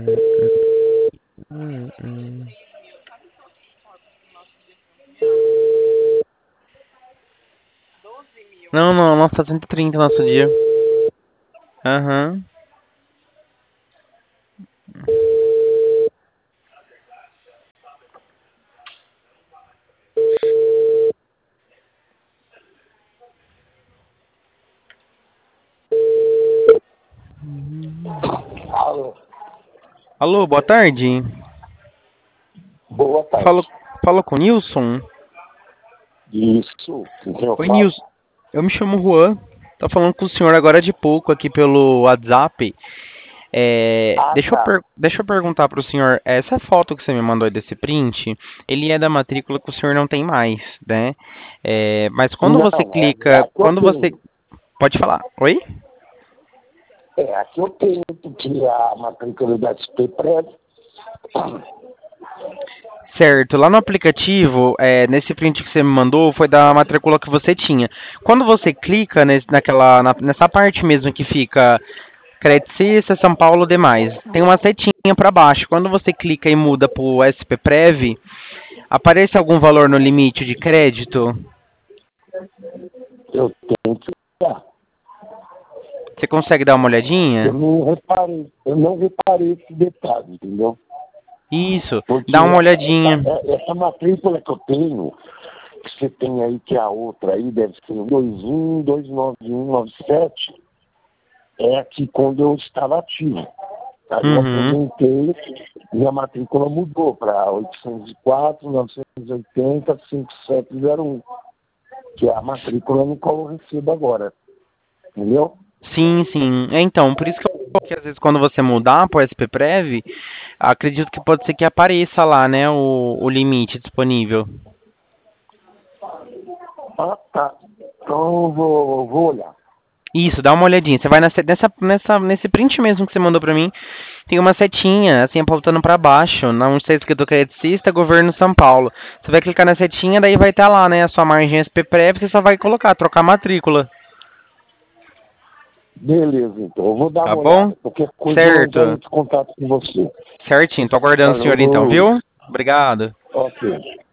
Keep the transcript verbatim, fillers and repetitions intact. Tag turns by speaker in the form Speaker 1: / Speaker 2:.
Speaker 1: Hum, hum. Não, não, nossa, tá cento e trinta nosso dia. Aham.
Speaker 2: Alô,
Speaker 1: Alô, boa tarde.
Speaker 2: boa tarde.
Speaker 1: Falo, falo com o Nilson?
Speaker 2: Isso, com quem eu
Speaker 1: Oi,
Speaker 2: falo?
Speaker 1: Nilson. Eu me chamo Juan. Tô falando com o senhor agora de pouco aqui pelo WhatsApp. É,
Speaker 2: Ah,
Speaker 1: deixa, eu
Speaker 2: tá.
Speaker 1: per- deixa eu perguntar pro senhor, essa foto que você me mandou aí desse print, ele é da matrícula que o senhor não tem mais, né? É, mas quando você
Speaker 2: Não, é, é
Speaker 1: clica,
Speaker 2: a que eu
Speaker 1: quando você...
Speaker 2: tenho.
Speaker 1: Pode falar. Oi?
Speaker 2: É a que eu tenho, porque a matrícula da S P Prévio.
Speaker 1: Certo, lá no aplicativo, é, nesse print que você me mandou, foi da matrícula que você tinha. Quando você clica nesse, naquela, na- nessa parte mesmo que fica Credicista, São Paulo, demais, tem uma setinha para baixo. Quando você clica e muda para o S P Prev, aparece algum valor no limite de crédito?
Speaker 2: Eu tenho que olhar.
Speaker 1: Você consegue dar uma
Speaker 2: Eu
Speaker 1: olhadinha?
Speaker 2: não reparei, eu não reparei esse detalhe, entendeu?
Speaker 1: Isso,
Speaker 2: Porque
Speaker 1: dá uma
Speaker 2: essa,
Speaker 1: olhadinha.
Speaker 2: essa matrícula que eu tenho, que você tem aí, que é a outra aí, deve ser dois um, dois nove um, nove sete, é a que quando eu estava ativo. Aí eu
Speaker 1: Uhum.
Speaker 2: aposentei e a matrícula mudou para oitocentos e quatro, novecentos e oitenta, cinquenta e sete zero um, que é a matrícula no qual eu recebo agora. Entendeu?
Speaker 1: Sim, sim. É, então, por isso que eu que às vezes quando você mudar para o S P Prev, acredito que pode ser que apareça lá, né, o, o limite disponível.
Speaker 2: Ah, tá. Então eu vou, eu vou olhar.
Speaker 1: Isso, dá uma olhadinha. Você vai nessa, nessa, nessa, nesse print mesmo que você mandou pra mim, tem uma setinha, assim, apontando pra baixo, não sei escrito Credicista, Governo São Paulo. Você vai clicar na setinha, daí vai estar lá, né, a sua margem S P Prev, você só vai colocar, trocar matrícula.
Speaker 2: Beleza, então. Eu vou dar
Speaker 1: Tá
Speaker 2: uma
Speaker 1: bom?
Speaker 2: olhada. Qualquer coisa eu
Speaker 1: Certo.
Speaker 2: entro em contato com você.
Speaker 1: Certinho, tô aguardando o senhor então,
Speaker 2: Falou.
Speaker 1: viu? Obrigado.
Speaker 2: Ok.